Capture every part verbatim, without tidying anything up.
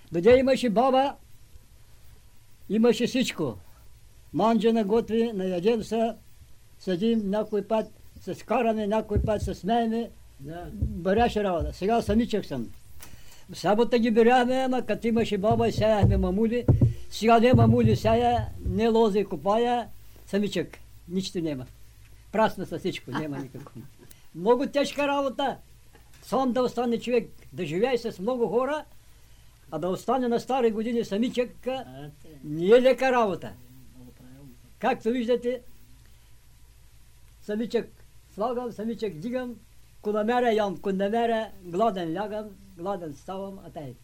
Доде имаше баба, имаше всичко. Манджа наготви, наядем се, седим някой път, се скараме, някой път се смееме, бъряше работа. Сега самичък съм. В събота ги биряхме, ама като имаше баба и сеяхме мамули. Сега не мамули сея, не лози копая, самичък. Нищо няма. Прасна са всичко, няма никакво. Много тежка работа. Сам да остане човек, да живее с много хора, а да остане на стари години самичък, не е лека работа. Както виждате, самичък слагам, самичък дигам, ко намеря ям, ко намеря гладен лягам, гладен ставам, а тъй.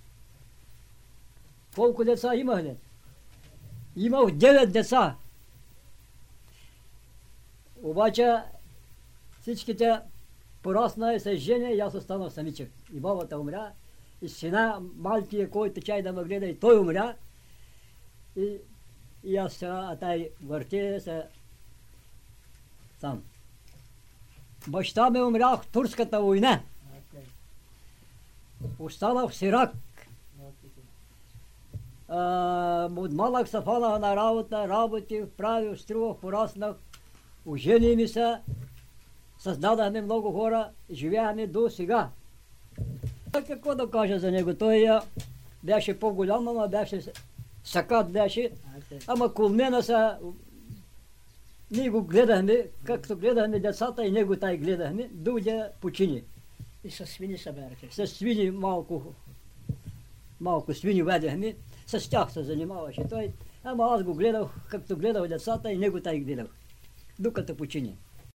Колко деца имах ли? Имах девет деца. Обаче всичките порасна и се женя и аз останах самичък. И бабата умря, и сина малкия, който чай да ме гледа, и той умря. И, и аз сега, а тай въртя се сам. Баща ме умря в турската война. Останах сирак. От малък се фанах на работа, работих, правих, струвах, пораснах. Ожени ми се, създадахме много хора, живеяме до сега. Какво да кажа за него? Той беше по-голям, ама беше сакат беше, ама колмена са. Ние го гледахме, както гледахме децата и него тай гледахме, дойде почини. И със свини съберахте? С свини малко, малко свини ведехме, с тях се занимаваше той, ама аз го гледах, както гледах децата и него тай гледах, докато почини.